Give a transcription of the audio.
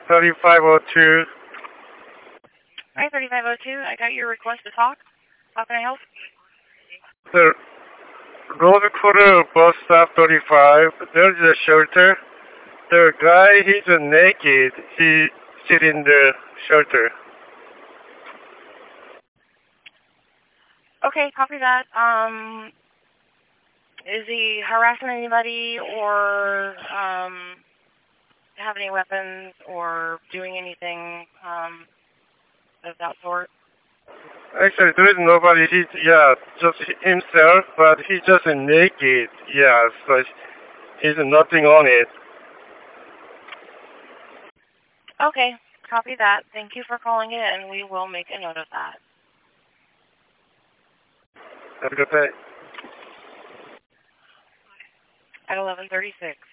3502. Hi, 3502. I got your request to talk. How can I help? The road corner of bus stop 35. There's a shelter. The guy, he's naked. He sit in the shelter. Okay, copy that. Is he harassing anybody or have any weapons or doing anything of that sort? Actually, there is nobody. He's, just himself, but he's just naked. Yeah, so he's nothing on it. Okay, copy that. Thank you for calling in, and we will make a note of that. Have a good day. At 11:36.